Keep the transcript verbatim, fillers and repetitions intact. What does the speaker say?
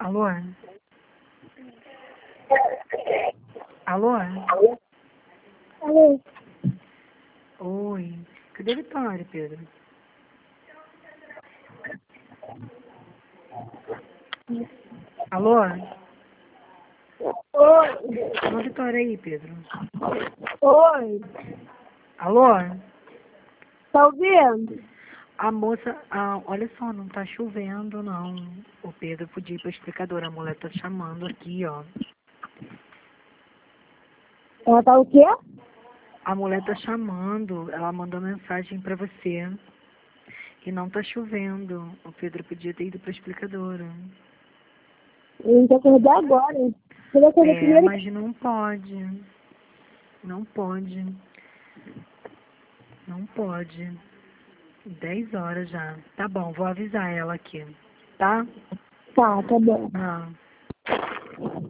Alô? Alô? Alô? Oi. Cadê a Vitória, Pedro? Alô? Oi. Alô, Vitória aí, Pedro. Oi. Alô? Tá ouvindo? A moça, ah, olha só, não tá chovendo, não. O Pedro podia ir pra explicadora, a mulher tá chamando aqui, ó. Ela tá o quê? A mulher tá chamando, ela mandou mensagem pra você. E não tá chovendo. O Pedro podia ter ido pra explicadora. A gente acordou agora. Você vai acordar É, primeiro? mas não pode. Não pode. Não pode. Dez horas já. Tá bom, vou avisar ela aqui. Tá? Tá, tá bom. Ah.